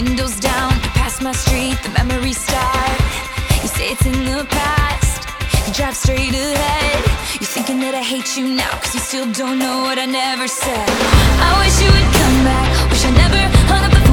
windows down, you pass my street, the memories start. You say it's in the past, you drive straight ahead. You're thinking that I hate you now, cause you still don't know what I never said. I wish you would come back, wish I never hung up the